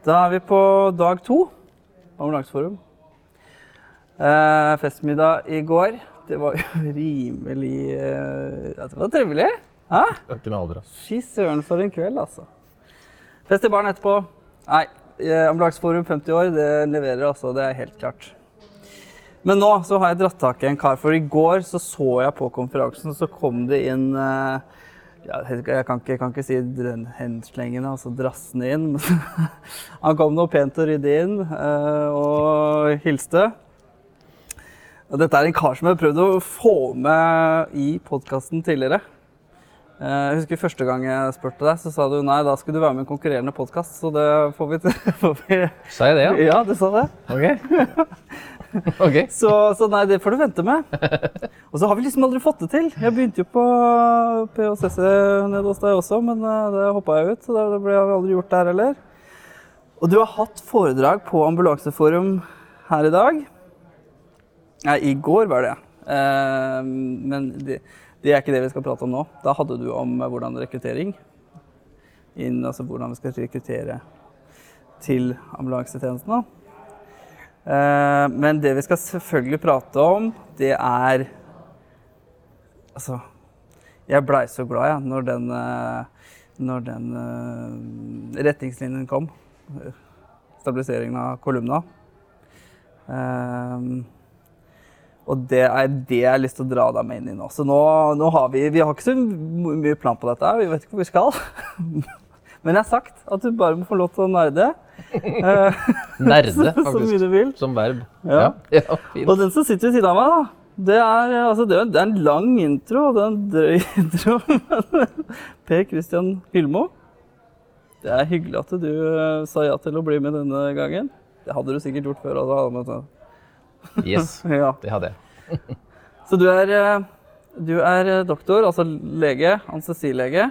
Da vi på dag 2 av Ambulanseforum. Festmiddag I går. Det var jo rimelig... det var trivelig. Hæ? Ikke med aldri. Fy søren for en kveld, altså. Fest I baren etterpå. Nei, Ambulanseforum 50 år, det leverer altså, det helt klart. Men nå så har jeg dratt tak I en kar, for I går så jeg på konferansen, så kom det inn... jeg kan ikke si henslengende, altså drassende inn. Han kom noe pent og ryddig inn og hilste. Og dette en kar som jeg prøvde å få med I podcasten tidligere. Jeg husker første gang jeg spurte deg, så sa du nei, da skulle du være med I en konkurrerende podcast, så det får vi til. Sa jeg det, ja? Ja, du sa det. Ok. Okay. Så nei, det får du vente med. Og så har vi liksom aldri fått det til. Jeg begynte jo på PHCC nede hos deg også, men det hoppet jeg ut, så det ble aldri gjort der heller. Og du har hatt foredrag på Ambulanseforum her I dag. Nei, I går var det. Men det ikke det vi skal prate om nå. Da hadde du om hvordan rekruttering, altså hvordan vi skal rekruttere til ambulansetjenesten da. Men det vi skal selvfølgelig prate om, det altså, jeg ble så glad når den retningslinjen kom, stabiliseringen av kolumna. Og det det jeg har lyst til å dra deg med inn I nå. Så nå har vi har ikke så mye plan på dette, vi vet ikke hvor vi skal. Men jeg har sagt at du bare må få lov til å nerde. Nerde, faktisk. Så mye du vil. Som verb. Ja. Ja, fint. Og den som sitter ved siden av meg da, det en lang intro, og det en drøy intro. Per Christian Hylmo. Det hyggelig at du sa ja til å bli med denne gangen. Det hadde du sikkert gjort før også. Yes, ja. Det hadde jeg. Så du doktor, altså lege, anestesilege.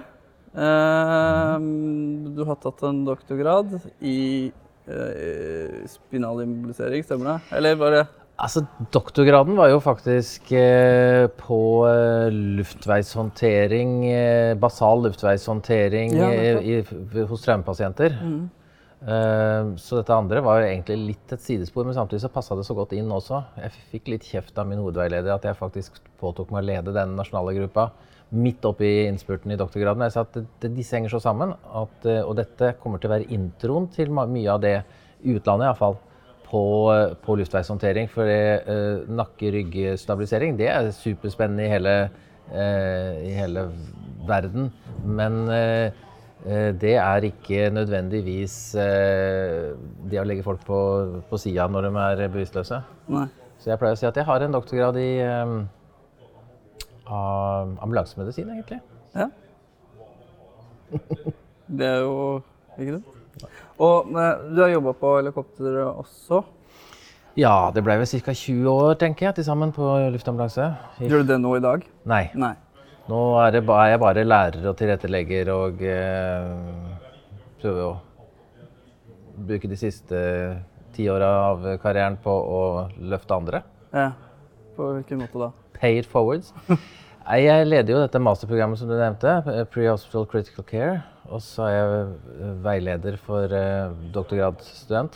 Du har tatt en doktorgrad I spinal immobilisering, stemmer det? Eller var det? Altså, doktorgraden var jo faktisk på luftveishåndtering, basal luftveishåndtering hos traumepasienter. Så dette andre var egentlig litt et sidespor, men samtidig så passet det så godt inn også. Jeg fikk litt kjeft av min hovedveileder at jeg faktisk påtok meg å lede den nasjonale gruppa midt opp I innspurten I doktorgraden. Jeg sa at disse henger så sammen, og dette kommer til å være introen til mye av det utlandet I hvert fall, på luftveishåndtering, for nakke-rygg-stabilisering, det superspennende I hele verden, men det ikke nødvendigvis det å legge folk på siden når de bevisstløse. Nei. Så jeg pleier å si at jeg har en doktorgrad I ambulansemedisin, egentlig. Ja. Det jo ikke det. Og du har jobbet på helikopter også? Ja, det ble vel cirka 20 år, tenker jeg, til sammen på luftambulanse. Gjør du det nå I dag? Nei. Nei. Nå jeg bare lærer og tilrettelegger og prøver å bruke de siste 10 årene av karrieren på å løfte andre. Ja, på hvilken måte da? Pay it forwards. Jeg leder jo dette masterprogrammet som du nevnte, Pre-Hospital Critical Care, og så jeg veileder for doktorgradsstudent,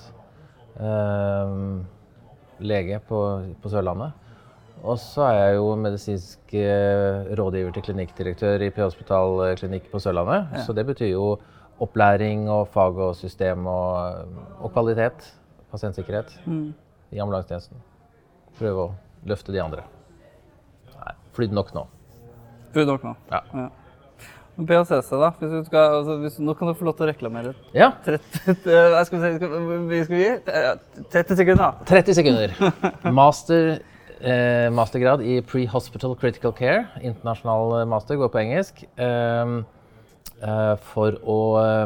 lege på Sørlandet. Og så jeg jo medisinsk rådgiver til klinikkdirektør I Prehospital klinikk på Sørlandet. Ja. Så det betyr jo opplæring og fag og system og kvalitet, pasientsikkerhet I ambulansetjenesten. Prøve å løfte de andre. Nei, flydd nok nå. Flydd nok nå? Ja. Men PHCC da, nå kan du få lov til å reklamere. Ja. 30 sekunder da. 30 sekunder. Mastergrad I Pre-Hospital Critical Care, internasjonal master, går på engelsk, for å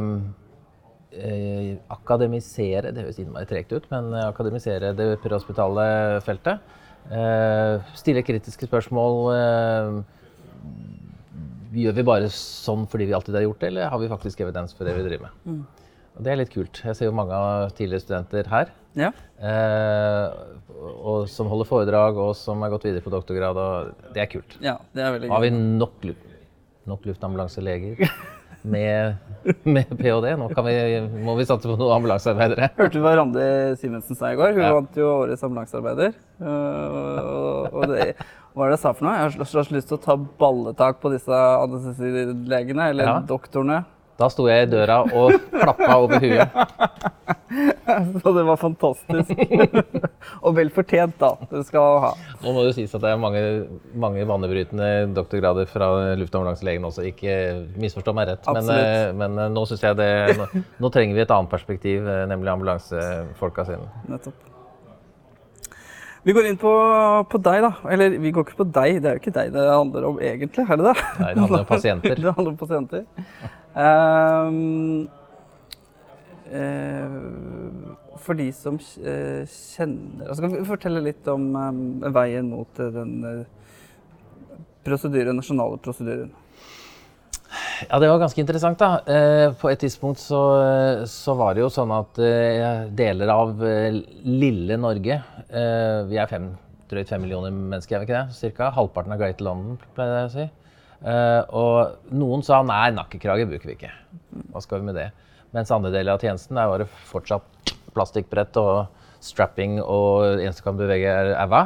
akademisere, det høres innmari tregt ut, men akademisere det prehospitale feltet, stille kritiske spørsmål, gjør vi bare sånn fordi vi alltid har gjort det, eller har vi faktisk evidens for det vi driver med? Og det litt kult. Jeg ser jo mange av tidligere studenter her, og som holder foredrag, og som har gått videre på doktorgrad, og det kult. Ja, det veldig gøy. Har vi nok luftambulanseleger? med PhD. Nå må vi satse på noen ambulansearbeidere. Hørte du hva Randi Simensen sa i går? Hun vant jo årets ambulansearbeider. Og hva er det jeg sa for noe? Jeg har slags lyst til å ta balletak på disse anestesilegene, eller doktorene. Da sto jeg i døra og klappet over huet. Så det var fantastisk. Og vel fortjent da, det skal ha. Nå må det sies at det er mange vannebrytende doktorgrader fra luftambulanselegen også, ikke misforstå meg rett. Men nå synes jeg nå trenger vi et annet perspektiv, nemlig ambulansefolka sine. Nettopp. Vi går inn på deg da, eller vi går ikke på deg, det er jo ikke deg det handler om egentlig, er det det? Nei, det handler om pasienter. Det handler om pasienter. For de som kjenner, altså kan vi fortelle litt om veien mot den nasjonale prosedyren? Ja, det var ganske interessant da. På et tidspunkt så var det jo sånn at deler av lille Norge, vi er drøyt 5 millioner mennesker, er vi ikke det? Cirka. Halvparten av Greater London, pleier jeg å si. Og noen sa, nei, nakkekrage bruker vi ikke. Hva skal vi med det? Mens andre deler av tjenesten, der var det fortsatt plastikkbrett og strapping, og eneste kan bevege æva.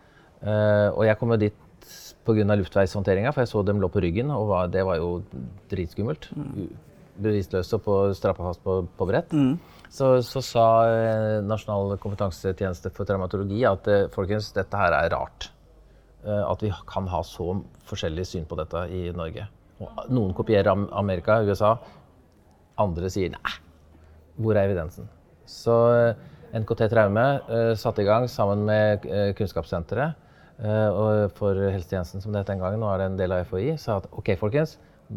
Og jeg kom jo dit på grunn av luftveishåndteringen, for jeg så dem lå på ryggen, og det var jo dritskummelt. Bevisløse og strappet fast på brett. Så sa Nasjonal kompetansetjeneste for traumatologi at folkens, dette her er rart. At vi kan ha så forskjellig syn på dette i Norge. Og noen kopierer Amerika, USA, andre sier nei. Hvor er evidensen? Så NKT Traume satte i gang sammen med Kunnskapssenteret og for helsetjenesten som det het den gangen, nå er det en del av FHI, sa at ok folkens,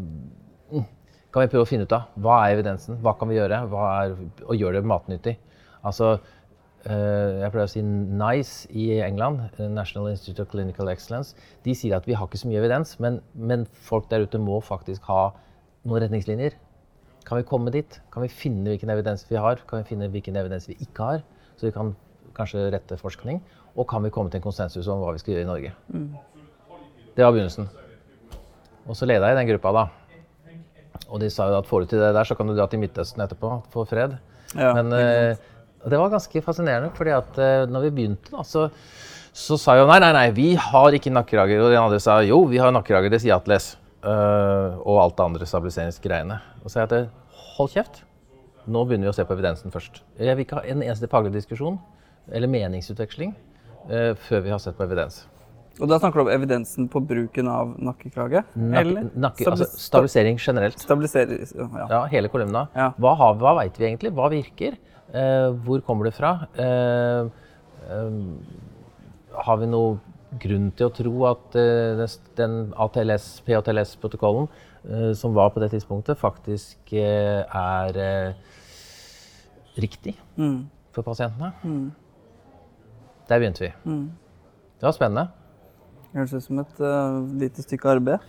kan vi prøve å finne ut av hva er evidensen, hva kan vi gjøre, og gjøre det matnyttig. Altså, jeg pleier å si NICE i England, National Institute of Clinical Excellence, de sier at vi har ikke så mye evidens, men folk der ute må faktisk ha noen retningslinjer. Kan vi komme dit? Kan vi finne hvilken evidens vi har? Kan vi finne hvilken evidens vi ikke har? Så vi kan kanskje rette forskning. Og kan vi komme til en konsensus om hva vi skal gjøre i Norge? Det var begynnelsen. Og så ledet jeg den gruppa da. Og de sa jo at får du til det der, så kan du dra til Midtøsten etterpå, få fred. Ja, men det var ganske fascinerende, fordi at når vi begynte da, så sa jo nei, vi har ikke nakkerager. Og de andre sa jo, vi har nakkerager, det sier Atlas. Og alt det andre stabiliseringsgreiene. Og så sa jeg at hold kjeft, nå begynner vi å se på evidensen først. Jeg vil ikke ha en eneste faglig diskusjon, eller meningsutveksling, før vi har sett på evidens. Og da snakker du om evidensen på bruken av nakkekrage? Altså stabilisering generelt. Stabilisering, ja. Ja, hele kolumna. Ja. Hva vet vi egentlig? Hva virker? Hvor kommer det fra? Har vi noe grunn til å tro at den PATLS-protokollen som var på det tidspunktet faktisk er riktig for pasientene? Der begynte vi. Det var spennende. Det høres ut som et lite stykke arbeid.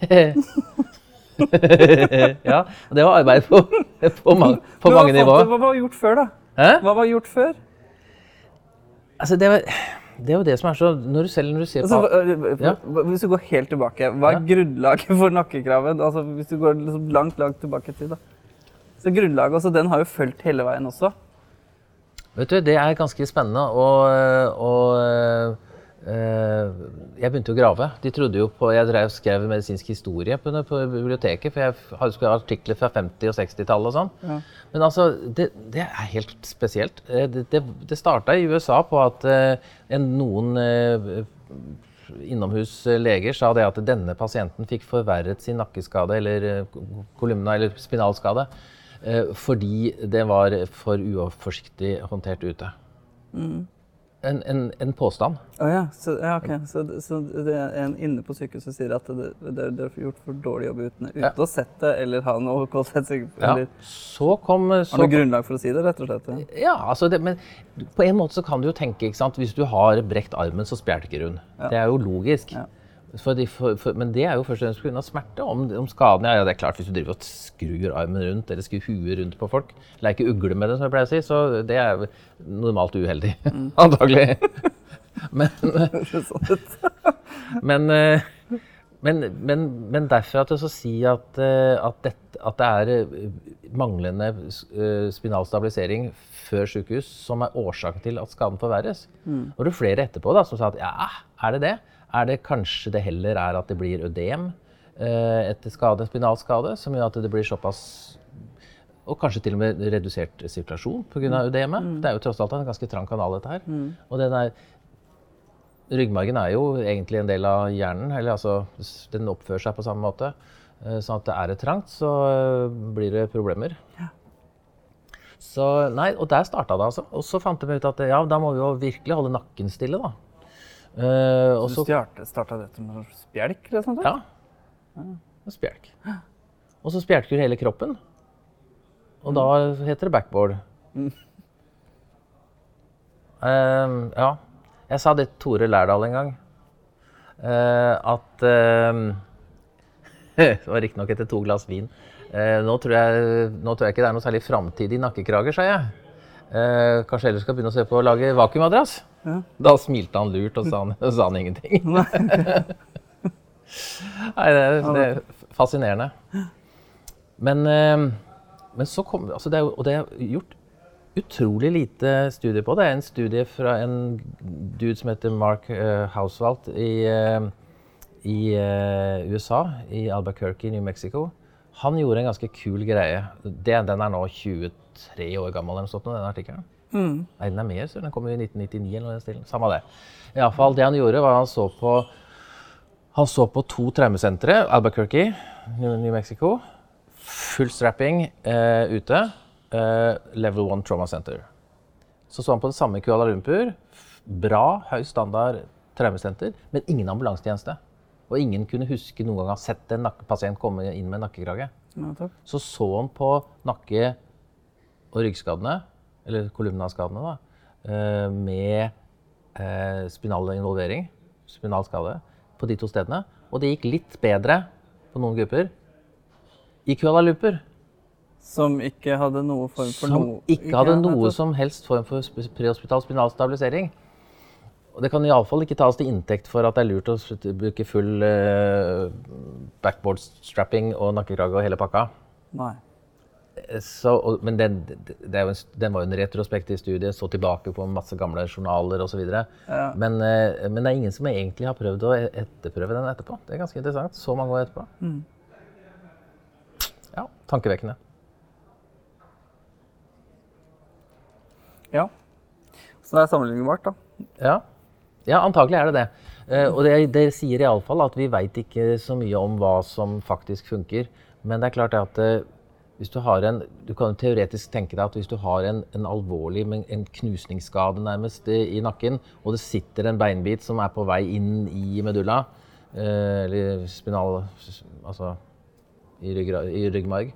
Ja, det var arbeid på mange nivåer. Hva var gjort før da? Hva var gjort før? Altså, det er jo det som er så, når du ser på... Hvis du går helt tilbake, hva er grunnlaget for nakkekraven? Altså, hvis du går liksom langt tilbake i tid da. Så grunnlaget, altså, den har jo fulgt hele veien også. Vet du, det er ganske spennende, og jeg begynte å grave. De trodde jo på, jeg skrev medisinsk historie på biblioteket, for jeg hadde artikler fra 50- og 60-tallet og sånn. Ja. Men altså, det er helt spesielt. Det startet i USA på at noen innomhusleger sa det at denne pasienten fikk forverret sin nakkeskade, eller kolumna, eller spinalskade, fordi det var for uforsiktig håndtert ute. En påstand. Ja, ok. Så det er en inne på sykehuset som sier at det er gjort for dårlig jobb uten å sette eller ha noe kvalitetssikring. Ja, har du grunnlag for å si det, rett og slett? Ja, altså men på en måte så kan du jo tenke, ikke sant? Hvis du har brekt armen, så spjelker hun. Ja. Det er jo logisk. Ja. Men det er jo først og fremst på grunn av smerte. Om skaden, ja, det er klart, hvis du driver og skrur armen rundt, eller skrur huet rundt på folk, leker ugle med det, som jeg pleier å si, så det er normalt uheldig, Men derfra til å si at det manglende spinal stabilisering før sykehus som årsaken til at skaden forverres. Var det flere etterpå da, som sa at ja, det? Det kanskje det heller at det blir ødem etter spinalskade, som gjør at det blir såpass, og kanskje til og med redusert sirkulasjon på grunn av ødemet. Det jo tross alt en ganske trang kanal dette her. Og ryggmargen jo egentlig en del av hjernen, eller altså den oppfører seg på samme måte. Sånn at det trangt, så blir det problemer. Ja. Så nei, og der startet det altså. Og så fant vi ut at ja, da må vi jo virkelig holde nakken stille da. Så du startet dette med spjelk eller sånt? Ja, spjelk. Og så spjelker hele kroppen. Og da heter det backboard. Ja, jeg sa det til Tore Lærdal en gang. At det var riktig nok etter 2 glass vin. Nå tror jeg ikke det noe særlig fremtid i nakkekrager, sa jeg. Kanskje ellers skal begynne å se på å lage vakuumadras? Ja. Da smilte han lurt og sa han ingenting. Nei, det fascinerende. Men så kom, altså det gjort utrolig lite studier på det. En studie fra en dude som heter Mark Hauswald i USA, i Albuquerque, New Mexico. Han gjorde en ganske kul greie. Den nå 23 år gammel eller noe sånt, den artikkelen. Nei, den mer, så den kom i 1999 eller noe stilen. Samme det. I alle fall, det han gjorde var han så på 2 traumesentre, Albuquerque, New Mexico, full strapping ute, level 1 trauma center. Så han på det samme i Kuala Lumpur, bra, høy standard traumesenter, men ingen ambulansetjeneste. Og ingen kunne huske noen gang ha sett en pasient komme inn med nakkekrage. Ja, så han på nakke- og ryggskadene, eller kolumnaskadene da, med spinal involvering, spinalskade, på de 2 stedene. Og det gikk litt bedre på noen grupper i Kuala Lumpur. Som ikke hadde noe form for noe som helst form for prehospital spinal stabilisering. Og det kan i alle fall ikke tas til inntekt for at det lurt å bruke full backboard strapping og nakkekrage og hele pakka. Nei. Men den var jo en retrospektiv studie, så tilbake på masse gamle journaler og så videre. Ja. Men det ingen som egentlig har prøvd å etterprøve den etterpå. Det ganske interessant, så mange år etterpå. Ja, tankevekkende. Ja, så det sammenlignbart da. Ja, antagelig det det. Og det sier i alle fall at vi vet ikke så mye om hva som faktisk funker. Men det klart at hvis du har du kan teoretisk tenke deg at hvis du har en alvorlig, en knusningsskade nærmest i nakken, og det sitter en beinbit som på vei inn i medulla, eller spinal, altså i ryggmarg,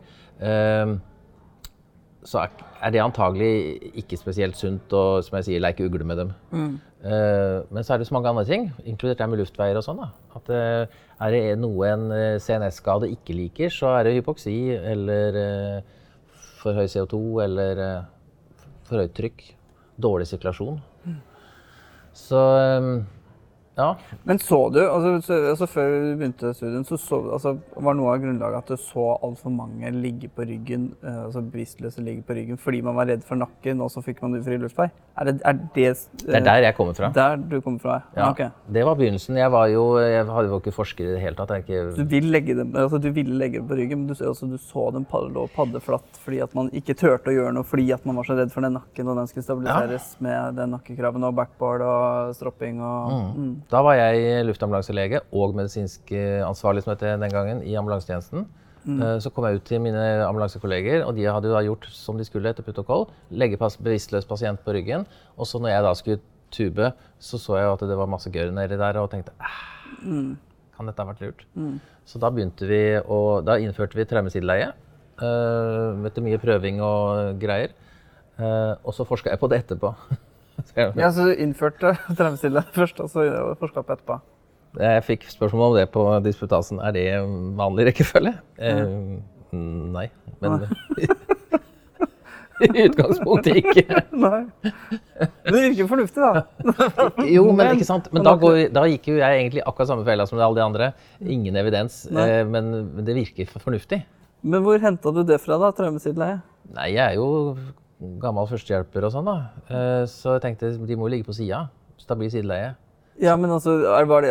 så det antagelig ikke spesielt sunt å, som jeg sier, leke ugle med dem. Men så det så mange andre ting, inkludert det med luftveier og sånn da. At det noe en CNS-skade ikke liker, så det hypoksi, eller for høy CO2, eller for høyt trykk, dårlig sirkulasjon. Så ja. Men så du, altså før du begynte studien, så var noe av grunnlaget at du så alt for mange ligge på ryggen, altså bevisstløse ligge på ryggen, fordi man var redd for nakken, og så fikk man ufri luftvei. Det der jeg kommer fra. Der du kommer fra, ja. Okay. Det var begynnelsen. Jeg hadde jo ikke forsker i det hele tatt. Du ville legge dem på ryggen, men du så dem padde flatt, fordi at man ikke tørte å gjøre noe, fordi at man var så redd for den nakken, og den skulle stabiliseres med den nakkekraven og backboard og stropping og... Da var jeg luftambulanselege og medisinsk ansvarlig som den gangen i ambulansetjenesten. Så kom jeg ut til mine ambulansekolleger, og de hadde jo da gjort som de skulle etter protokoll, legge bevisstløs pasient på ryggen, og så når jeg da skulle tube, så jeg at det var masse gørr nedi der, og tenkte, kan dette ha vært lurt? Så da da innførte vi traumesidelæge, etter mye prøving og greier, og så forsket jeg på det etterpå. Ja, så du innførte traumestille først, og så forsket på etterpå? Jeg fikk spørsmål om det på disputasen. Det vanlig rekkefølge? Nei, men... I utgangspunktet ikke. Nei. Det virker fornuftig da. Jo, men ikke sant? Men da gikk jo jeg egentlig akkurat samme fella som alle de andre. Ingen evidens, men det virker fornuftig. Men hvor hentet du det fra da, traumesideleie? Nei, jeg jo gammel førstehjelper og sånn da. Så jeg tenkte, de må jo ligge på siden. Stabil sideleie. Ja, men altså, var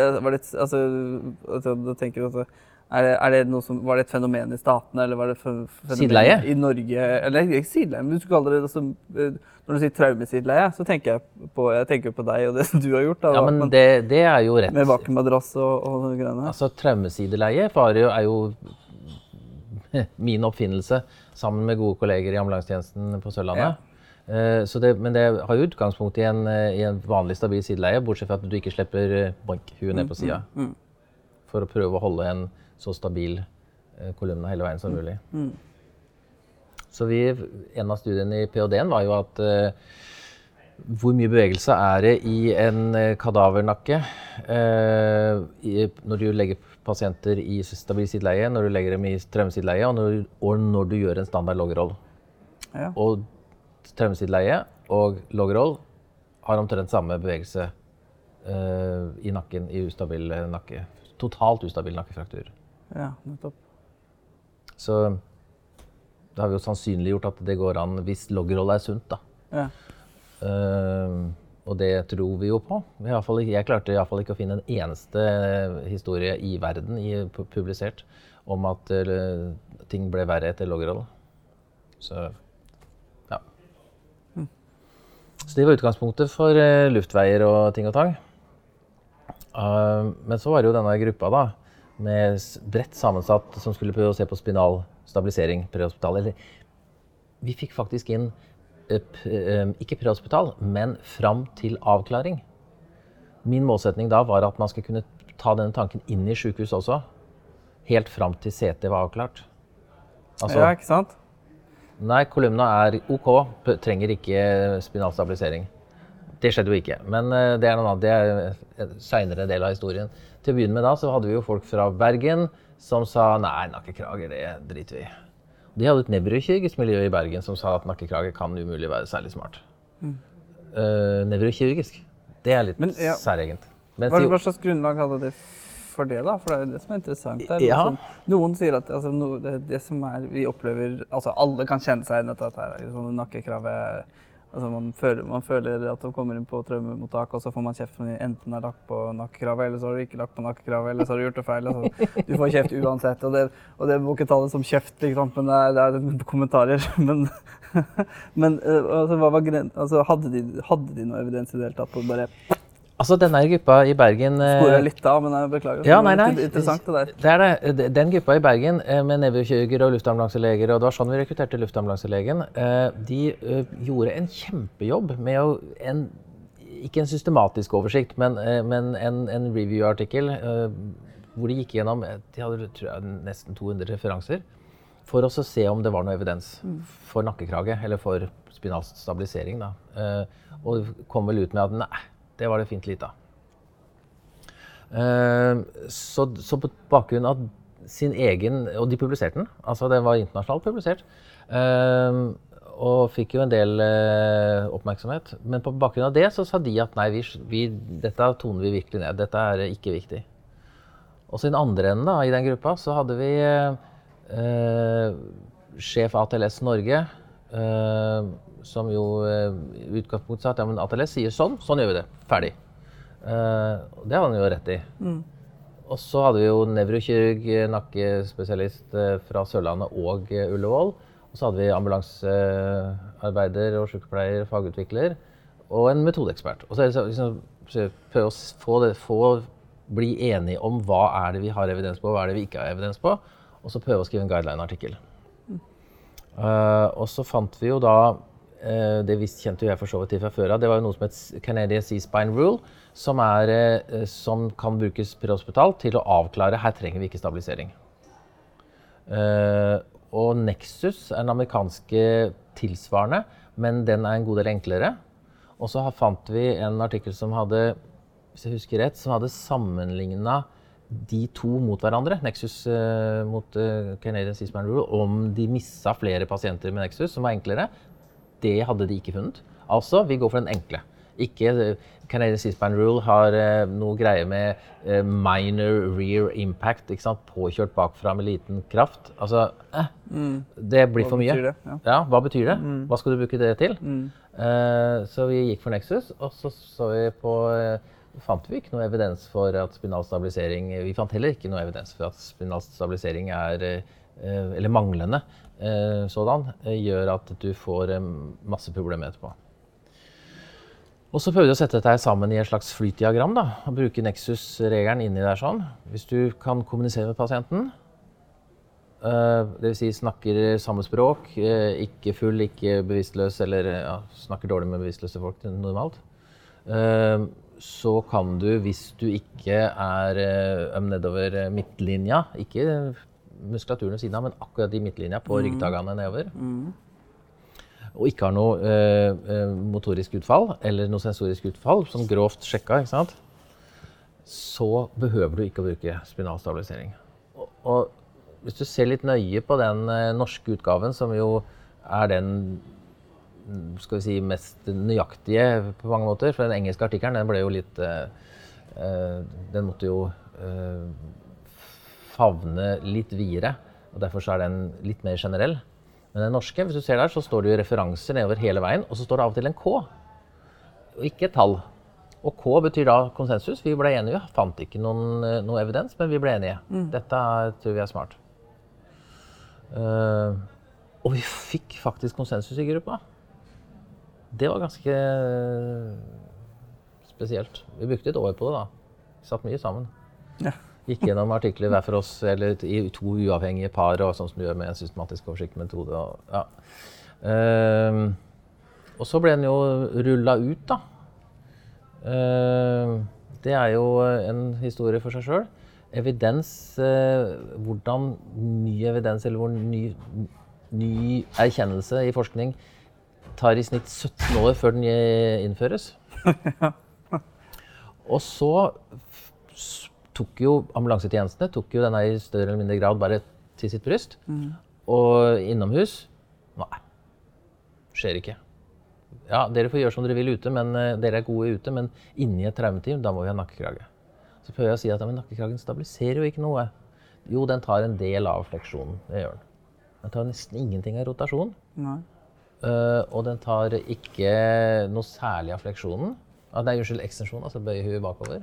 det et fenomen I statene, eller var det fenomen sideleie? I Norge? Eller ikke sideleie, men du skal kalle det, altså, når du sier traumesideleie, så tenker jeg på deg og det som du har gjort. Da, ja, men det jo rett. Med vakuummadrass og greiene. Altså, traumesideleie jo min oppfinnelse, sammen med gode kolleger I ambulansetjenesten på Sørlandet. Ja. Men det har jo utgangspunkt I en vanlig stabil sideleie, bortsett fra at du ikke slipper huet ned på siden. For å prøve å holde en så stabil kolumne hele veien som mulig. Så en av studiene I PhD-en var jo at hvor mye bevegelse det I en kadavernakke når du legger pasienter I stabil sideleie, når du legger dem I traumesideleie, og når du gjør en standard loggeroll. Ja. Og traumesideleie og loggeroll har omtrent samme bevegelse I nakken, I ustabil nakke. Totalt ustabil nakkefraktur. Ja, nettopp. Så det har vi jo sannsynliggjort at det går an hvis loggeroll sunt da. Ja. Og det tror vi jo på. Jeg klarte I hvert fall ikke å finne en eneste historie I verden publisert om at ting ble verre etter loggeroll. Så, ja. Så det var utgangspunktet for luftveier og ting og tang. Men så var det jo denne gruppa da, med bredt sammensatt, som skulle prøve å se på spinal stabilisering prehospital. Eller, vi fikk faktisk inn ikke prehospital, men frem til avklaring. Min målsetning da var at man skulle kunne ta denne tanken inn I sykehus også, helt frem til CT var avklart. Altså, ja, ikke sant? Nei, kolumna OK, trenger ikke spinal stabilisering. Det skjedde jo ikke, men det noe annet, det en senere del av historien. Til å begynne med da, så hadde vi jo folk fra Bergen som sa, nei, nakkekrager, det driter vi I. De hadde et nevrokirurgisk miljø I Bergen som sa at nakkekrage kan umulig være særlig smart. Nevrokirurgisk, det litt særegent. Hva slags grunnlag hadde de for det da? For det det som interessant her. Ja. Noen sier at altså, det som vi opplever, altså alle kan kjenne seg inn at her sånn nakkekrave. Altså man føler at man kommer inn på traumemottak, og så får man kjeft som enten lagt på nakkekrave, eller så har du ikke lagt på nakkekrave, eller så har du gjort det feil. Altså, du får kjeft uansett, og det må ikke ta det som kjeft, liksom, men det kommentarer. Men altså, hva var altså, hadde de noe evidens I det hele tatt på bare... Altså, denne gruppa I Bergen... Sporer jeg litt av, men jeg beklager. Ja, nei. Interessant det der. Det det. Den gruppa I Bergen med nevrokirurger og luftambulanseleger, og det var sånn vi rekrutterte luftambulanselegen, de gjorde en kjempejobb med ikke en systematisk oversikt, men en review-artikkel, hvor de gikk gjennom, de hadde tror jeg, nesten 200 referanser, for å se om det var noe evidens for nakkekrage, eller for spinal stabilisering. Da. Og kom vel ut med at nei, det var det fint lite av. Så på bakgrunn av sin egen, og de publiserte den, altså det var internasjonalt publisert, og fikk jo en del oppmerksomhet. Men på bakgrunn av det så sa de at nei, dette toner vi virkelig ned, dette ikke viktig. Og så I den andre enden da, I den gruppa så hadde vi sjef ATLS Norge, som jo utgangspunktet sa at ja, men ATLS sier sånn gjør vi det, ferdig. Det hadde han jo rett I. Og så hadde vi jo nevrokirurg, nakkespesialist fra Sørlandet og Ullevål. Og så hadde vi ambulansearbeider og sykepleier, fagutvikler, og en metodeekspert. Og så liksom, prøve å bli enige om hva det vi har evidens på, hva det vi ikke har evidens på, og så prøve å skrive en guideline-artikkel. Og så fant vi jo da, det kjente jo jeg for så vidt til fra før av, det var jo noe som heter Canadian C-Spine Rule, som kan brukes prehospital til å avklare, her trenger vi ikke stabilisering. Og Nexus den amerikanske tilsvarende, men den en god del enklere. Og så fant vi en artikkel som hadde, hvis jeg husker rett, som hadde sammenlignet de to mot hverandre, Nexus mot Canadian C-Spine Rule, om de misset flere pasienter med Nexus, som var enklere. det hadde de ikke funnet. Altså, vi går for den enkle. Ikke Canadian C-Spine Rule har noe greie med minor rear impact, ikke sant? Påkjørt bakfra med liten kraft. Altså, det blir for mye. Hva betyr det? Ja, hva betyr det? Hva skal du bruke det til? Så vi gikk for Nexus, og så vi på, fant vi ikke noe evidens for at spinal stabilisering, vi fant heller ikke noe evidens for at spinal stabilisering eller manglende sådan, gjør at du får masse problemer etterpå. Og så prøvde vi å sette dette sammen i et slags flytdiagram da, og bruke Nexus-regelen inni der sånn. Hvis du kan kommunisere med pasienten, det vil si snakker samme språk, ikke full, ikke bevisstløs, eller snakker dårlig med bevisstløse folk normalt, så kan du, hvis du ikke nedover midtlinja, ikke muskulaturen ved siden av, men akkurat i midtlinja på ryggtagene nedover, og ikke har noe motorisk utfall eller noe sensorisk utfall, sånn grovt sjekka, ikke sant? Så behøver du ikke å bruke spinalstabilisering. Og hvis du ser litt nøye på den norske utgaven, som jo den skal vi si, mest nøyaktige på mange måter, for den engelske artikkelen, den ble jo litt, den måtte jo favne litt videre, og derfor så den litt mer generell. Men den norske, hvis du ser der, så står det jo referanser nedover hele veien, og så står det av og til en K, og ikke et tall. Og K betyr da konsensus. Vi ble enige, fant ikke noe evidens, men vi ble enige. Dette tror vi smart. Og vi fikk faktisk konsensus i gruppa. Det var ganske spesielt. Vi brukte et år på det da. Vi satt mye sammen. Ja. Gikk gjennom artikler hver for oss, eller i 2 uavhengige par, og sånn som du gjør med en systematisk oversiktmetode. Og så ble den jo rullet ut da. Det jo en historie for seg selv. Evidens, hvordan ny evidens, eller hvor ny erkjennelse i forskning tar i snitt 17 år før den innføres. Og så tok jo ambulansetjenestene denne i større eller mindre grad bare til sitt bryst. Og innomhus, nei, skjer ikke. Ja, dere får gjøre som dere vil ute, men dere gode ute, men inni et traumeteam, da må vi ha nakkekrage. Så prøver jeg å si at nakkekragen stabiliserer jo ikke noe. Jo, den tar en del av fleksjonen, det gjør den. Den tar nesten ingenting av rotasjon. Nei. Og den tar ikke noe særlig av fleksjonen. Nei, unnskyld, ekstensjon, altså bøye huet bakover.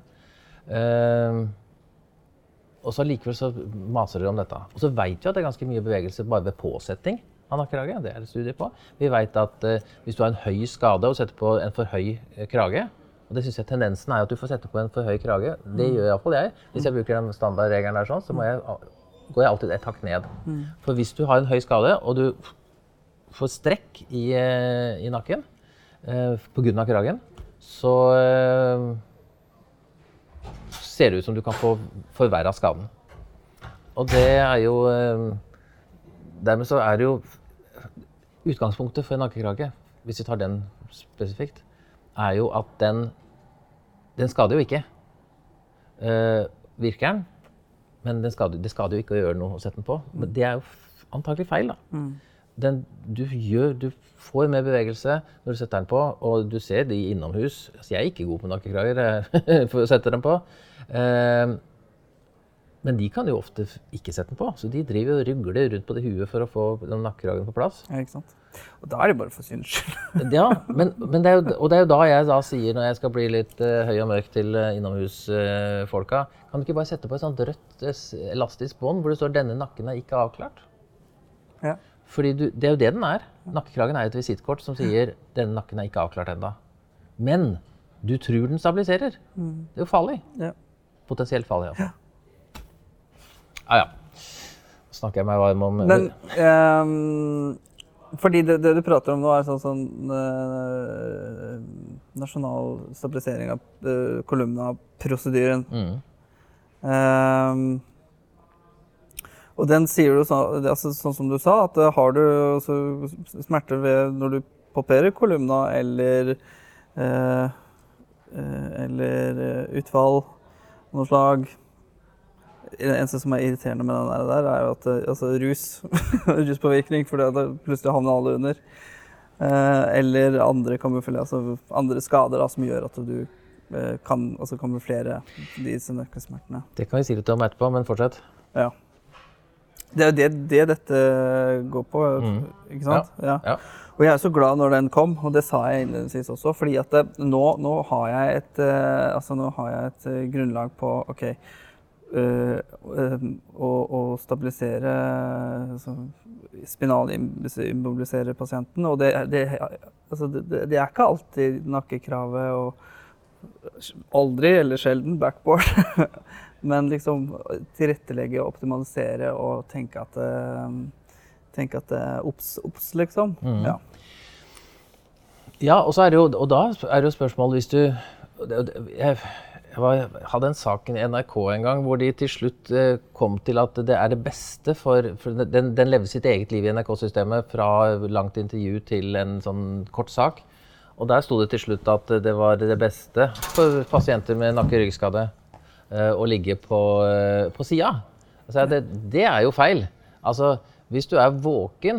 Og så likevel så maser dere om dette. Og så vet vi at det ganske mye bevegelse bare ved påsetting av nakkerage. Det det studier på. Vi vet at hvis du har en høy skade og setter på en for høy krage, og det synes jeg tendensen at du får sette på en for høy krage, det gjør i hvert fall jeg. Hvis jeg bruker den standardregelen der sånn, så går jeg alltid et hakk ned. For hvis du har en høy skade, og du får strekk i nakken på grunn av kragen, så ser det ut som du kan få forverret skaden. Og det jo dermed så det jo utgangspunktet for en nakkekrage, hvis vi tar den spesifikt, jo at den skader jo ikke. Virker den, men det skader jo ikke å gjøre noe å sette den på. Men det jo antagelig feil da. Du får mer bevegelse når du setter den på, og du ser de innomhus. Altså, jeg ikke god på nakkekrager for å sette den på. Men de kan jo ofte ikke sette den på, så de driver og rugler rundt på det huet for å få den nakkekragen på plass. Ja, ikke sant? Og da det bare for syns skyld. Ja, men det jo da jeg da sier, når jeg skal bli litt høy og mørk til innomhusfolka, kan du ikke bare sette på et sånt rødt elastisk bånd, hvor det står denne nakken ikke avklart? Ja. Fordi det jo det den Nakkekragen et visittkort som sier denne nakken ikke avklart enda. Men du tror den stabiliserer. Det jo farlig. Ja. Potensielt farlig, ja. Ja. Snakker jeg meg varm om... Men, fordi det du prater om nå sånn nasjonal stabilisering av kolumna-prosedyren. Og den sier du sånn som du sa, at har du smerter når du popperer kolumna eller utfall noe slag. Det eneste som irriterende med den der jo at ruspåvirkning, for da plutselig havner alle under. eller andre andre skader da, som gjør at du kan kamuflere disse nakkesmertene. Det kan vi si litt om etterpå, men fortsett. Ja. Det er jo det dette går på, ikke sant? Ja. Og jeg er så glad når den kom, og det sa jeg innledningsvis også, fordi at nå har jeg et grunnlag på, å stabilisere, spinalimmobilisere pasienten, og det er ikke alltid nakkekravet, og aldri eller sjelden backboard, men liksom tilrettelegge, optimalisere og tenke at obs liksom. Ja, og så er det jo, og da er det jo spørsmål hvis du, jeg hadde en sak i NRK en gang hvor de til slutt kom til at det er det beste for den levde sitt eget liv i NRK-systemet fra langt intervju til en sånn kort sak. Og der stod det til slutt at det var det beste for pasienter med nakke-ryggskade å ligge på siden. Altså, det er jo feil. Altså, hvis du er våken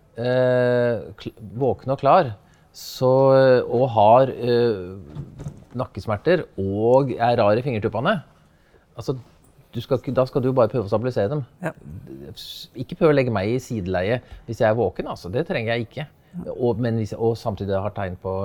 og klar, og har nakkesmerter og er rar i fingertuppene, altså, da skal du bare prøve å stabilisere dem. Ja. Ikke prøve å legge meg i sideleie hvis jeg er våken, altså. Det trenger jeg ikke. Og samtidig har tegn på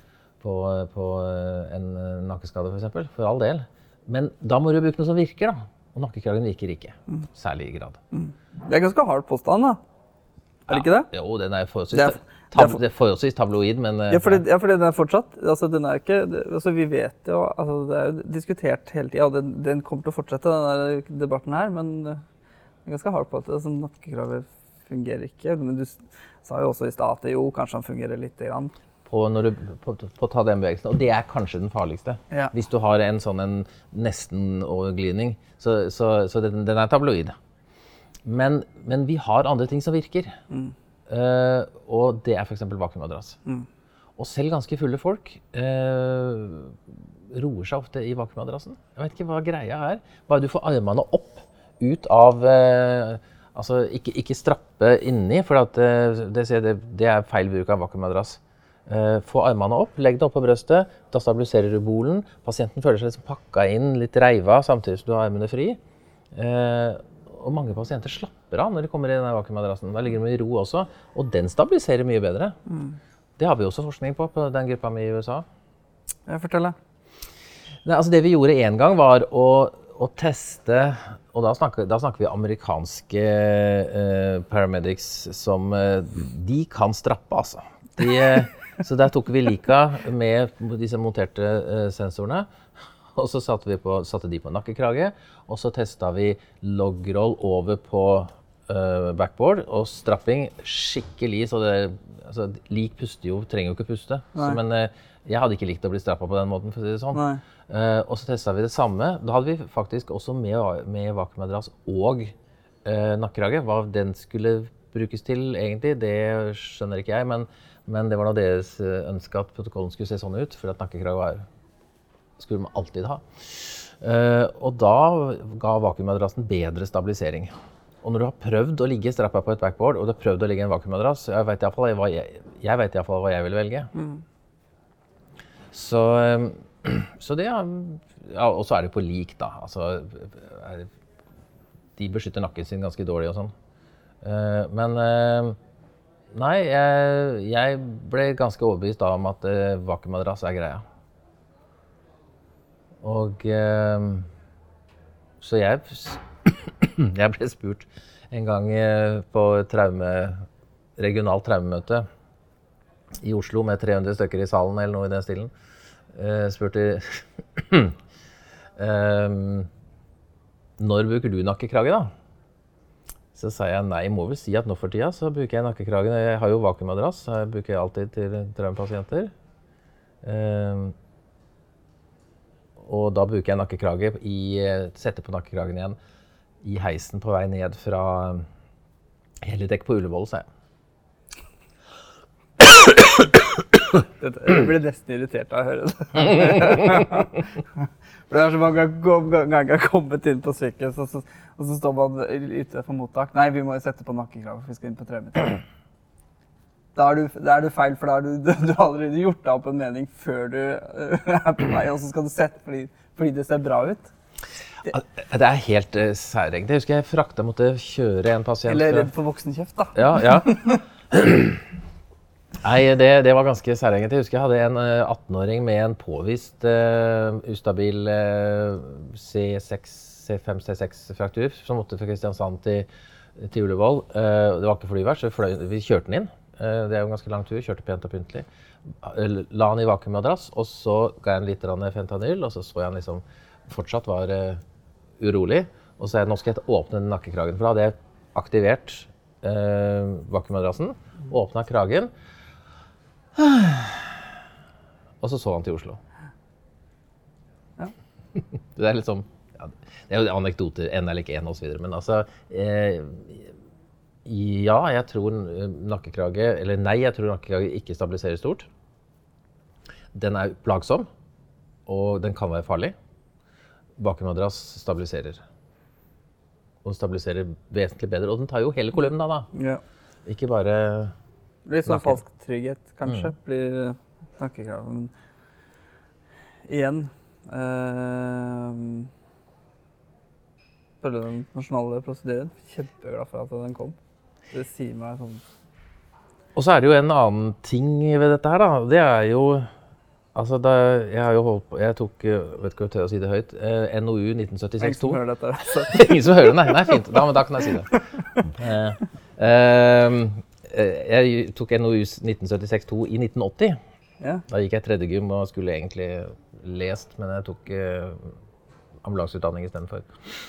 en nakkeskade for eksempel, for all del. Men da må du bruke noe som virker da, og nakkekragen virker ikke, særlig i grad. Det er ganske hard påstand da, er det ikke det? Jo, den er forholdsvis tabloid, men... Ja, fordi den er fortsatt, altså den er ikke, altså vi vet jo, altså det er jo diskutert hele tiden, og den kommer til å fortsette, denne debatten her, men det er ganske hard på at altså, nakkekravet fungerer ikke, men du sa jo også i stad at jo, kanskje han fungerer litt grann. På å ta den bevegelsen, og det er kanskje den farligste. Ja. Hvis du har en sånn nesten-overglidning, så den er tabloid. Men vi har andre ting som virker, og det er for eksempel vakuummadrass. Og selv ganske fulle folk roer seg ofte i vakuummadrassen. Jeg vet ikke hva greia er, bare du får armene opp, ut av... Altså, ikke strappe inni, for at, det er feil bruk av vakuummadrass. Få armene opp, legg det opp på brøstet, da stabiliserer du bolen. Pasienten føler seg liksom pakket inn, litt reiva, samtidig som du har armene fri. Og mange pasienter slapper av når de kommer i denne vakuummadrassen. Da ligger de i ro også, og den stabiliserer mye bedre. Det har vi også forskning på den gruppa med i USA. Jeg forteller. Altså, det vi gjorde en gang var å teste, og da snakker vi amerikanske paramedics som de kan strappe, altså. Så der tok vi Lika med disse monterte sensorene, og så satte de på nakkekrage, og så testet vi logroll over på backboard, og strapping skikkelig, så altså, lik puster jo, trenger jo ikke puste. Men jeg hadde ikke likt å bli strappet på den måten, for å si det sånn. Og så testet vi det samme. Da hadde vi faktisk også med vakuummadrass og nakkekrage. Hva den skulle brukes til egentlig, det skjønner ikke jeg, men det var nå deres ønske at protokollen skulle se sånn ut, for at nakkekrage skulle man alltid ha. Og da ga vakuummadrassen bedre stabilisering. Og når du har prøvd å ligge strappet på et backboard, og du har prøvd å ligge i en vakuummadrass, jeg vet i hvert fall hva jeg vil velge. Så det, ja, og så er det på lik da, altså, de beskytter nakken sin ganske dårlig og sånn. Men nei, jeg ble ganske overbevist da om at vakuummadrass er greia. Og så jeg ble spurt en gang på regionalt traumemøte i Oslo med 300 stykker i salen eller noe i den stilen. Spurte når bruker du nakkekrage da? Så sa jeg nei, jeg må vel si at nå for tida så bruker jeg nakkekrage. Jeg har jo vakuummadrass, jeg bruker alltid til traumepasienter. Og da bruker jeg nakkekrage setter på nakkekragen igjen i heisen på vei ned fra Helidek på Ullevål, sa jeg. Jeg ble nesten irritert av å høre det. For det er så mange ganger jeg har kommet inn på sykehus, og så står man ute for mottak. Nei, vi må jo sette på nakkekrage, for vi skal inn på traumetid. Da er du feil, for da har du har allerede gjort deg opp en mening før du på vei, og så skal du sette fordi det ser bra ut. Det er helt særegent. Jeg husker jeg måtte kjøre en pasient. Eller redd for voksenkjeft, da. Ja. Nei, det var ganske særegent. Jeg husker jeg hadde en 18-åring med en påvist ustabil C5, C6-fraktur, som måtte fra Kristiansand til Ullevål. Det var ikke flyvers, så vi kjørte den inn. Det er jo en ganske lang tur, kjørte pent og pyntelig. La han i vakuummadrass, og så ga jeg en litt fentanyl, og så jeg han liksom fortsatt var urolig. Og så nå skal jeg åpne den nakkekragen, for da hadde jeg aktivert vakuummadrassen, åpnet kragen, og så han til Oslo. Ja. Det er liksom, ja, det er jo anekdoter, en eller ikke en og så videre, men altså, ja, jeg tror nakkekrage, eller nei, jeg tror nakkekrage ikke stabiliserer stort. Den er plagsom, og den kan være farlig. Vakuummadrass stabiliserer. Og den stabiliserer vesentlig bedre, og den tar jo hele kolumnen da. Ja. Ikke bare Litt sånn falsk trygghet, kanskje, blir nakkekrage. Men igjen, følger den nasjonale prosedyren. Kjempeglad for at den kom. Det sier meg sånn. Og så er det jo en annen ting ved dette her da. Det er jo, altså jeg har jo holdt på, jeg tok, vet ikke om jeg tør å si det høyt, NOU 1976-2. Ingen som hører dette. Ingen som hører det, nei, fint. Da kan jeg si det. Jeg tok NOU 1976-2 i 1980. Ja. Da gikk jeg tredje gym og skulle egentlig lest, men jeg tok ambulanseutdanning i stedet for.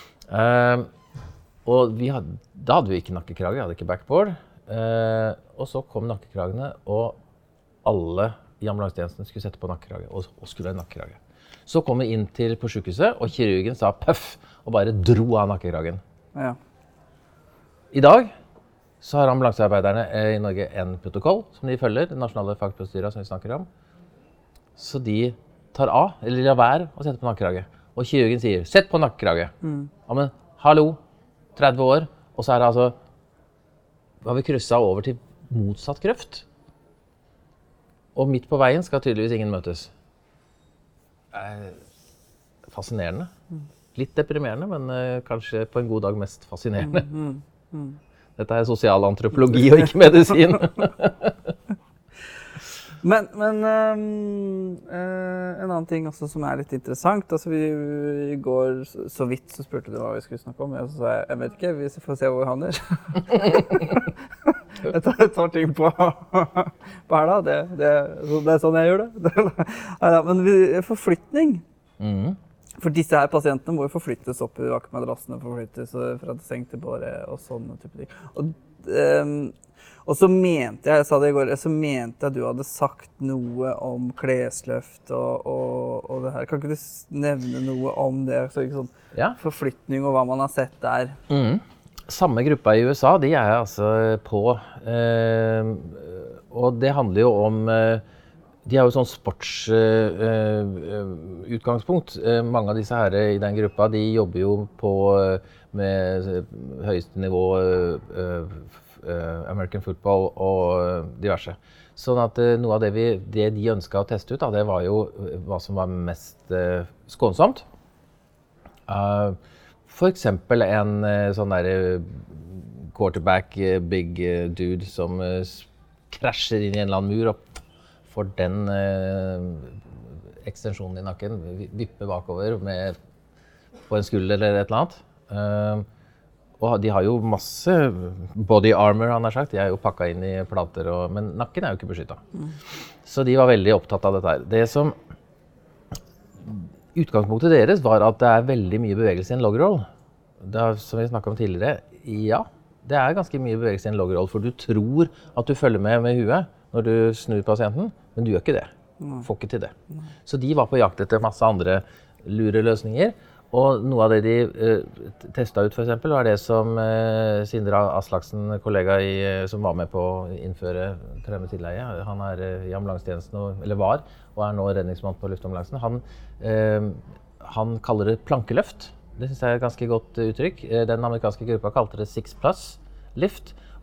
Og da hadde vi ikke nakkekrage, jeg hadde ikke backboard. Og så kom nakkekragene, og alle i ambulansetjenesten skulle sette på nakkekrage, og skulle ha nakkekrage. Så kom vi inn på sykehuset, og kirurgen sa puff, og bare dro av nakkekragen. Ja. I dag så har ambulansearbeiderne i Norge en protokoll som de følger, den nasjonale fagprosedyren som vi snakker om. Så de tar av, eller lar være å sette på nakkekrage. Og kirurgen sier, sett på nakkekrage. Ja, men hallo, 30 år, og så det altså, har vi krysset over til motsatt kreft. Og midt på veien skal tydeligvis ingen møtes. Fascinerende. Litt deprimerende, men kanskje på en god dag mest fascinerende. Dette er sosialantropologi og ikke medisin. Men en annen ting også som litt interessant, altså vi går så vidt så spurte du hva vi skulle snakke om, og så sa jeg vet ikke, vi får se hvor vi havner. Jeg tar ting på her da, det er sånn jeg gjør det. Men forflytning. For disse her pasientene må jo forflyttes opp i vakuummadrassene, forflyttes fra seng til båre og sånne type ting. Og så mente jeg sa det i går, så mente jeg du hadde sagt noe om klesløft og det her. Kan ikke du nevne noe om det? Så ikke sånn, ja. Forflytning og hva man har sett der. Samme gruppa i USA, de altså på, og det handler jo om, de har jo sånn sportsutgangspunkt. Mange av disse her i den gruppa, de jobber jo med høyeste nivå American football og diverse. Sånn at noe av det de ønsket å teste ut, da, det var jo hva som var mest skånsomt. For eksempel en sånn der quarterback, big dude som krasjer inn i en eller annen mur og får den ekstensjonen i nakken, vipper bakover på en skulder eller et eller annet. Og de har jo masse body armor, han har sagt. De jo pakket inn i plater, men nakken jo ikke beskyttet. Så de var veldig opptatt av dette her. Det som utgangspunktet deres var at det veldig mye bevegelse i en log-roll. Som vi snakket om tidligere, ja, det ganske mye bevegelse i en log-roll, for du tror at du følger med huet når du snur pasienten, men du gjør ikke det. Får ikke til det. Så de var på jakt etter masse andre lure løsninger, og noe av det de testet ut for eksempel var det som Sindre Aslaksen, kollega som var med på å innføre traume tidleie. Han i ambulansetjenesten, eller var, og nå redningsmann på luftambulansen. Han kaller det plankeløft. Det synes jeg et ganske godt uttrykk. Den amerikanske gruppa kalte det 6+ lift,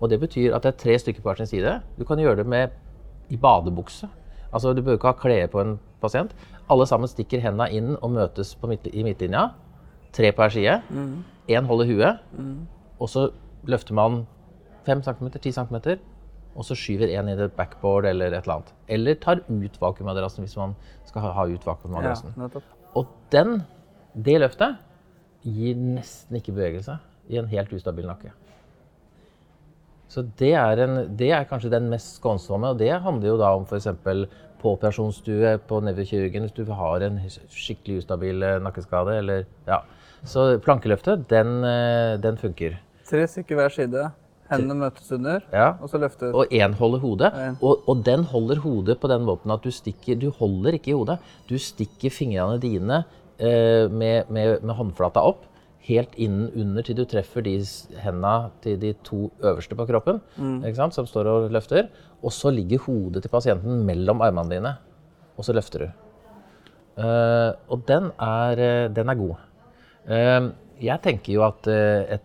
Og det betyr at det 3 stykker på hver sin side. Du kan gjøre det i badebukse. Altså, du bør ikke ha klær på en pasient. Alle sammen stikker hendene inn og møtes i midtlinja. 3 på hver side. En holder huet. Og så løfter man 5 cm, 10 cm. Og så skyver en i et backboard eller et eller annet. Eller tar ut vakuumadrassen hvis man skal ha ut vakuumadrassen. Ja, og det løftet gir nesten ikke bevegelse i en helt ustabil nakke. Så det er kanskje den mest skånsomme, og det handler jo da om for eksempel på operasjonsstue på nevrokirurgen hvis du har en skikkelig ustabil nakkeskade, eller ja. Så plankeløftet, den funker. 3 stykker hver side, hendene møtes under, og så løftes. Og en holder hodet, og den holder hodet på den måten at du holder ikke i hodet, du stikker fingrene dine med håndflata opp, helt under til du treffer de hendene til de 2 øverste på kroppen, ikke sant, som står og løfter, og så ligger hodet til pasienten mellom armene dine, og så løfter du. Og den er god. Jeg tenker jo at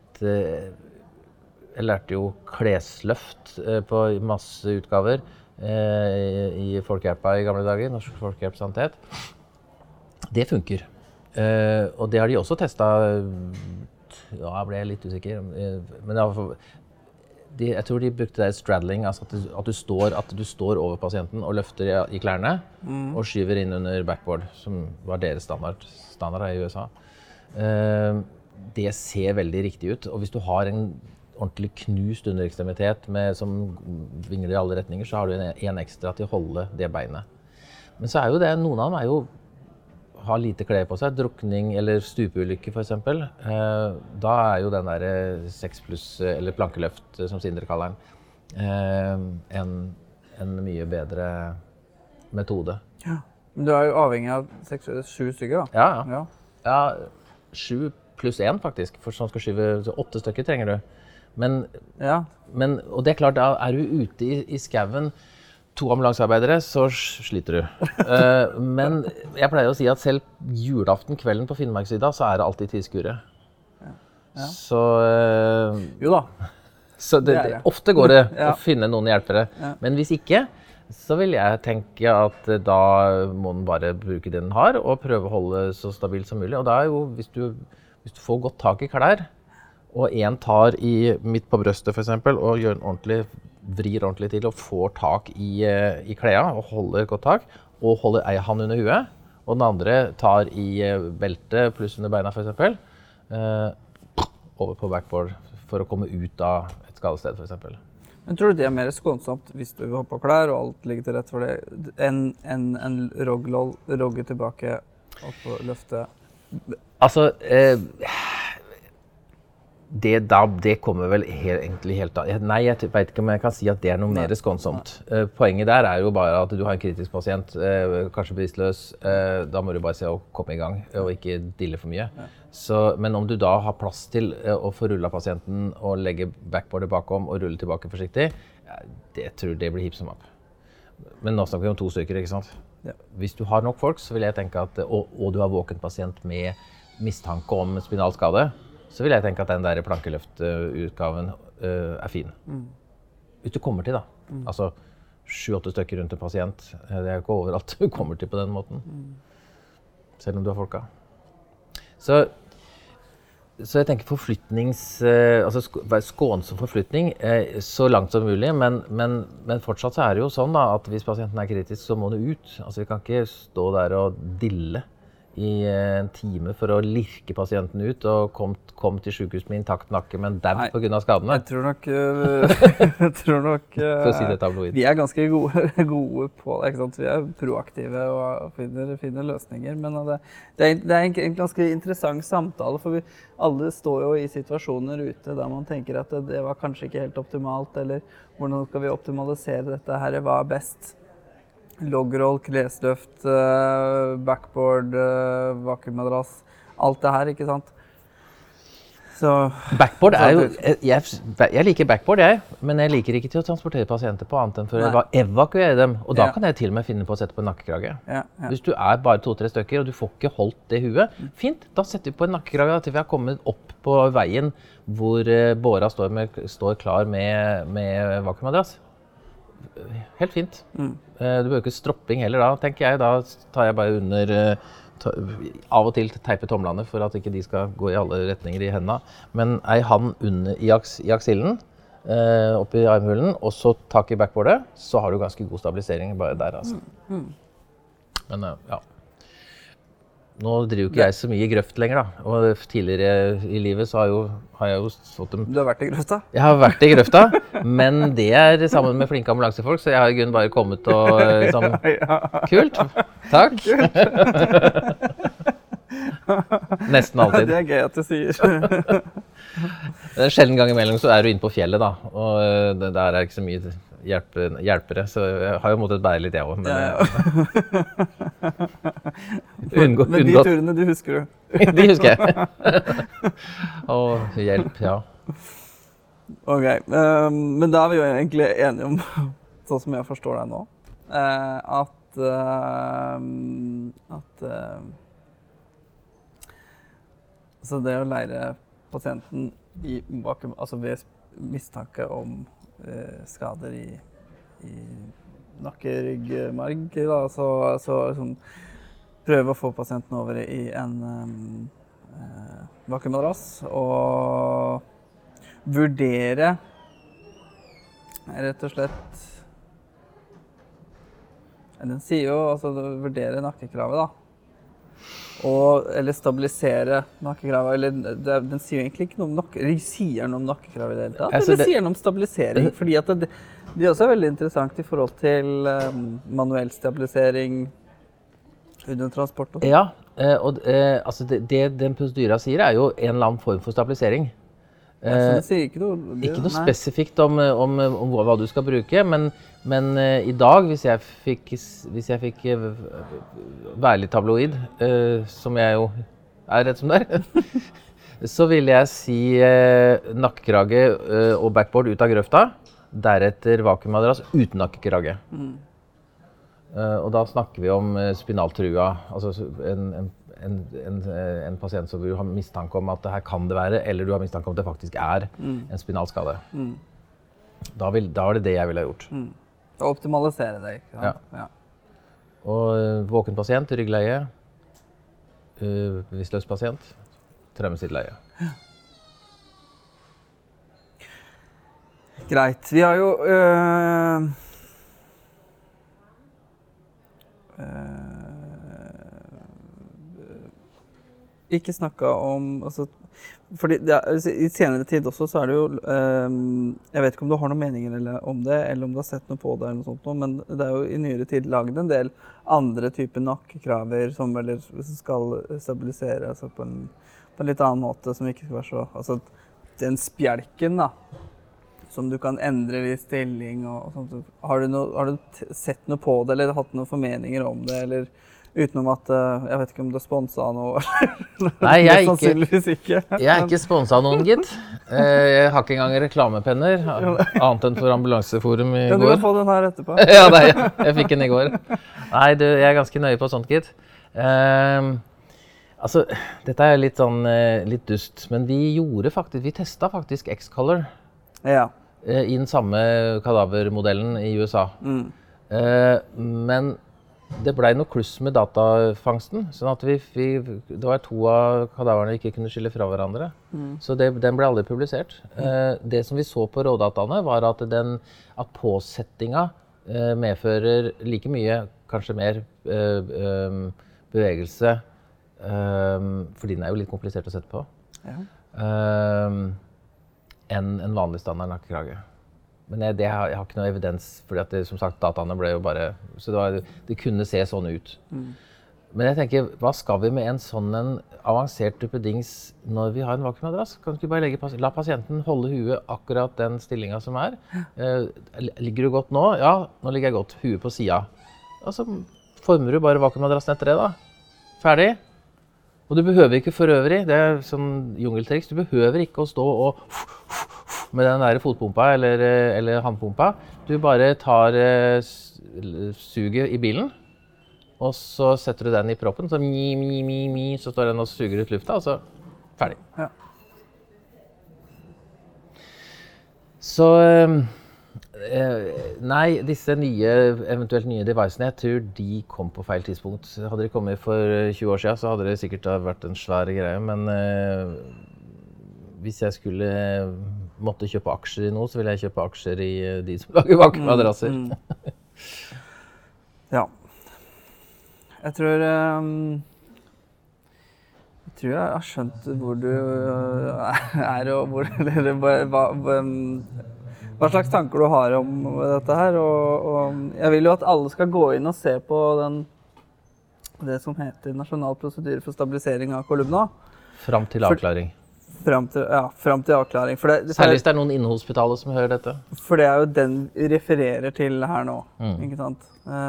jeg lærte jo klesløft på masse utgaver i Folkehjelpa i gamle dager, Norsk Folkehjelpssantet. Det funker. Og det har de også testet, jeg ble litt usikker, men jeg tror de brukte det straddling, altså at du står over pasienten og løfter i klærne og skyver inn under backboard, som var deres standard i USA. Det ser veldig riktig ut, og hvis du har en ordentlig knust underekstremitet som vingler i alle retninger, så har du en ekstra til å holde det beinet. Men så er jo det, noen av dem har lite klær på seg, drukning eller stupeulykke for eksempel. Da er jo den der 6+ eller plankeløft, som Sindre kaller den, en mye bedre metode. Ja. Men du er jo avhengig av 7 stykker da? Ja, 7 + 1 faktisk, for sånn skal skyve 8 stykker trenger du. Men, og det er klart, da er du ute i skauen, 2 ambulansearbeidere, så sliter du. Men jeg pleier å si at selv julaften kvelden på Finnmarkssida, så er det alltid tilskuere. Så jo da. Så ofte går det å finne noen hjelpere. Men hvis ikke, så vil jeg tenke at da må den bare bruke det den har, og prøve å holde så stabilt som mulig. Og da er jo, hvis du får godt tak i klær, og en tar midt på brøstet for eksempel, og vrir ordentlig til og får tak i klærne og holder godt tak, og holder en hånd under huet, og den andre tar i beltet pluss under beina for eksempel, over på backboard for å komme ut av et skadested for eksempel. Men tror du det er mer skånsomt hvis du har på klær og alt ligger til rett for det, enn en rogge tilbake og på løftet? Altså, det kommer vel egentlig helt av. Nei, jeg vet ikke om jeg kan si at det er noe mer skånsomt. Poenget der er jo bare at du har en kritisk pasient, kanskje bevisstløs, da må du bare se å komme i gang, og ikke dille for mye. Men om du da har plass til å få rullet pasienten og legge backboardet bakom og rulle tilbake forsiktig, det tror jeg det blir hipp som opp. Men nå snakker vi om 2 stykker, ikke sant? Hvis du har nok folk, så vil jeg tenke at, og du har våken pasient med mistanke om spinal skade, så vil jeg tenke at den der plankeløftutgaven er fin. Hvis du kommer til da, altså 7-8 stykker rundt en pasient, det er jo ikke overalt du kommer til på den måten, selv om du har folka. Så jeg tenker altså skånsom forflytning så langt som mulig, men fortsatt så er det jo sånn da, at hvis pasienten er kritisk, så må det ut. Altså vi kan ikke stå der og dille i en time for å lirke pasienten ut og kom til sykehus med intakt nakke, men dæmt på grunn av skadene. Jeg tror nok for å si det tabloid. Vi er ganske gode på det, ikke sant? Vi er proaktive og finner løsninger, men det er en ganske interessant samtale, for vi alle står jo i situasjoner ute der man tenker at det var kanskje ikke helt optimalt, eller hvordan skal vi optimalisere dette her, hva er best? Logroll, klesløft, backboard, vakuumadrass, alt det her, ikke sant? Så, backboard jo, jeg liker backboard, men jeg liker ikke til å transportere pasienter på annet enn for å evakuere dem. Og da kan jeg til og med finne på å sette på en nakkekrage. Hvis du bare 2-3 stykker, og du får ikke holdt det huet, fint, da setter vi på en nakkekrage til vi har kommet opp på veien hvor båra står klar med vakuumadras. Helt fint. Du behøver ikke stropping heller da, tenker jeg. Da tar jeg bare under... av og til teipe tomlene for at ikke de skal gå i alle retninger i hendene. Men ei hand i aksillen, oppi armhulen, og så tak i backboardet, så har du ganske god stabilisering bare der, altså. Men ja. Nå driver jo ikke jeg så mye i grøft lenger da, og tidligere i livet så har jeg jo fått dem... Du har vært i grøfta? Jeg har vært i grøfta, men det sammen med flinke ambulansefolk, så jeg har i grunnen bare kommet og liksom... Kult, takk! Nesten alltid. Det gøy at du sier. En sjelden gang imellom så du inne på fjellet da, og der ikke så mye hjelpere, så jeg har jo måttet bære litt jeg også, men men de turene du husker du? De husker jeg. Og hjelp, ja. Ok, men da vi jo egentlig enige om, sånn som jeg forstår deg nå, at altså det å leire pasienten altså ved mistanke om skader i nakke, rygg, marg, da, så liksom, prøve å få pasienten over i en vakuumadras og vurdere rett og slett den sier jo altså vurdere nakkekravet da eller stabilisere nakkekravet, eller den sier jo egentlig ikke noe om sier noe om nakkekravet i det hele tatt, eller sier noe om stabilisering, fordi at det også veldig interessant i forhold til manuell stabilisering under transport. Ja, og altså det den prosedyra sier jo en eller annen form for stabilisering. Så det sier ikke noe spesifikt om hva du skal bruke, men i dag, hvis jeg fikk være litt tabloid, som jeg jo rett som der, så vil jeg si nakkekrage og backboard ut av grøfta, deretter vakuumadras uten nakkekrage. Og da snakker vi om spinaltrua, altså en pasient som du har mistanke om at det her kan det være, eller du har mistanke om at det faktisk en spinalskade. Da var det jeg ville ha gjort. Optimalisere det, ikke sant? Ja. Og våken pasient, ryggleie, bevisstløs pasient, traumesiddeleie. Greit, vi har jo ikke snakket om, altså, fordi i senere tid også så det jo, jeg vet ikke om du har noen meninger om det, eller om du har sett noe på det eller noe sånt, men det jo i nyere tid laget en del andre typer nakkekraver som skal stabilisere altså på en litt annen måte, som ikke skal være så, altså den spjelken da, som du kan endre i stilling og sånt. Har du sett noe på det, eller hatt noen formeninger om det, eller utenom at, jeg vet ikke om du har sponset noe? Nei, jeg er ikke sponset av noen, gitt. Jeg har ikke engang reklamepenner, annet enn for Ambulanseforum i går. Ja, du kan få den her etterpå. Ja, jeg fikk den i går. Nei, jeg er ganske nøye på sånt, gitt. Altså, dette litt sånn, litt dust, men vi testet faktisk X-Color. Ja. I den samme kadavermodellen i USA. Men det ble noe kluss med datafangsten, sånn at det var 2 av kadaverne ikke kunne skille fra hverandre. Så den ble aldri publisert. Det som vi så på rådataene var at påsettinga medfører like mye, kanskje mer bevegelse, fordi den jo litt komplisert å sette på, enn en vanlig standard nakkekrage. Men jeg har ikke noe evidens, fordi som sagt, dataene ble jo bare... Så det kunne se sånn ut. Men jeg tenker, hva skal vi med en avansert duppedings når vi har en vakuumadras? Kan du ikke bare la pasienten holde huet akkurat den stillingen som Ligger du godt nå? Ja, nå ligger jeg godt. Huet på siden. Og så former du bare vakuumadrassen etter det da. Ferdig. Og du behøver ikke for øvrig, det sånn jungeltriks, du behøver ikke å stå og med den der fotpumpa eller handpumpa. Du bare tar suget i bilen, og så setter du den i proppen, så så står den og suger ut lufta, og så ferdig. Ja. Så nei, disse eventuelt nye devicene, jeg tror de kom på feil tidspunkt. Hadde de kommet for 20 år siden, så hadde det sikkert vært en svær greie, men hvis jeg skulle måtte kjøpe aksjer i noe, så ville jeg kjøpe aksjer i de som lager vakuummadrasser. Ja. Jeg tror jeg har skjønt hvor du er, og hva slags tanker du har om dette her, og jeg vil jo at alle skal gå inn og se på det som heter Nasjonal prosedyre for stabilisering av kolumna. Fram til avklaring. Fram til avklaring. Særlig hvis det er noen innehospitaler som hører dette. For det er jo den vi refererer til her nå, ikke sant?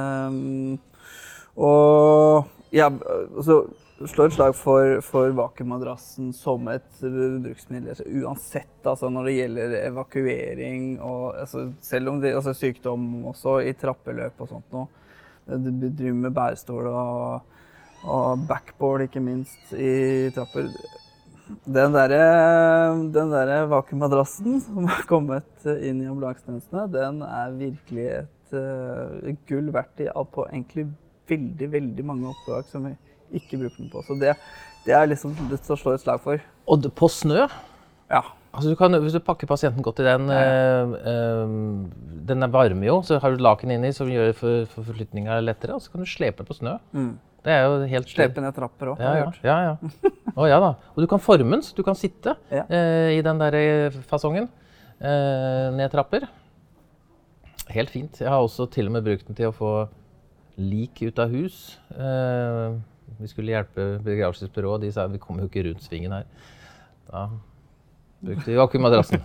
Og ja, så slår et slag for vakuummadrassen som et bruksmiddel, uansett altså når det gjelder evakuering og altså, selv om det altså sykdom også i trappeløp og sånt nå. Du driver med bærestol og backboard ikke minst i trapper. Den der vakuummadrassen som har kommet inn i ambulansetjenestene, den er virkelig et gull verdt på egentlig veldig mange oppdrag som vi ikke bruker den på. Så det er liksom det å slå et slag for. Og på snø? Ja. Altså hvis du pakker pasienten godt i den, den er varme jo, så har du laken inni som gjør forflytninga lettere, og så kan du slepe på snø. Det er jo helt... Slepe ned trapper også. Ja. Å ja da. Og du kan forme den, så du kan sitte i den der fasongen ned trapper. Helt fint. Jeg har også til og med brukt den til å få lik ut av hus. Vi skulle hjelpe begravelsesbyrået, de sa vi kommer jo ikke rundt svingen her. Da brukte vi vakuummadrassen.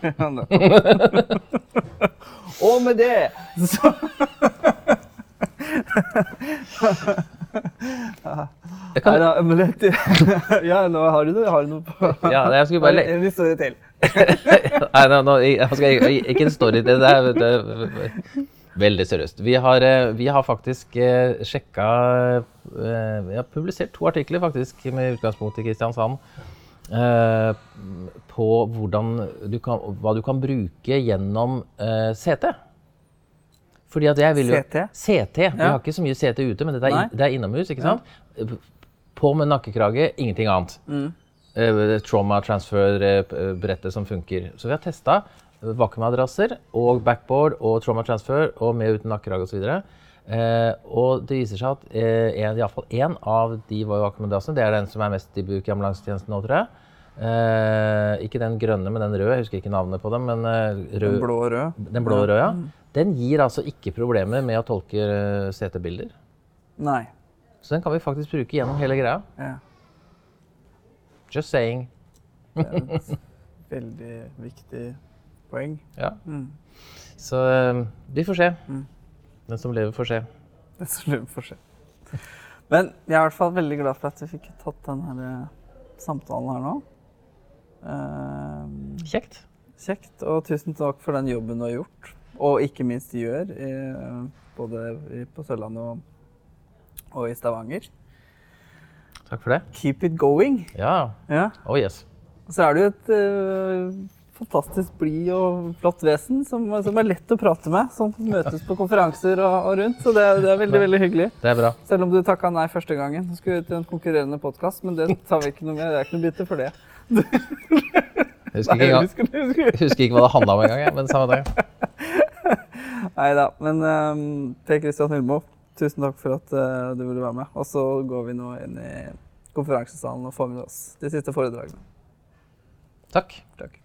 Og med det så... Ja, nå har du noe på... Ja, jeg skulle bare... En historie til. Nei, jeg skal ikke en story til det. Veldig seriøst. Vi har faktisk sjekket, vi har publisert 2 artikler faktisk med utgangspunkt i Kristiansand på hva du kan bruke gjennom CT. Fordi at jeg vil jo... CT? CT. Vi har ikke så mye CT ute, men det er innomhus, ikke sant? På med nakkekrage, ingenting annet. Trauma transfer-brettet som funker. Så vi har testet vakuummadrasser og backboard og trauma transfer og med uten nakkekrage og så videre. Og det viser seg at i hvert fall en av de vakuummadrassene, det er den som er mest i bruk i ambulansetjenesten nå, tror jeg. Ikke den grønne, men den røde, jeg husker ikke navnet på dem, men rød, den blå og rød. Den blå og rød, ja. Den gir altså ikke problemer med å tolke CT-bilder. Nei. Så den kan vi faktisk bruke gjennom hele greia. Ja. Just saying. Det er et veldig viktig poeng. Ja. Så vi får se. Den som lever får se. Den som lever får se. Men jeg er i hvert fall veldig glad for at vi fikk tatt denne samtalen her nå. Kjekt. Kjekt, og tusen takk for den jobben du har gjort. Og ikke minst gjør, både på Sørlandet og i Stavanger. Takk for det. Keep it going. Ja. Oh yes. Og så er du et fantastisk blid og flott vesen som er lett å prate med, som møtes på konferanser og rundt, så det er veldig hyggelig. Det er bra. Selv om du takket nei første gangen. Du skulle til en konkurrerende podcast, men det tar vi ikke noe med, det er ikke noe bitte for det. Jeg husker ikke hva det handlet om en gang, men samme dag. Neida, men Per Kristian Hylmo, tusen takk for at du ville være med. Og så går vi nå inn i konferansesalen og får med oss de siste foredragene. Takk. Takk.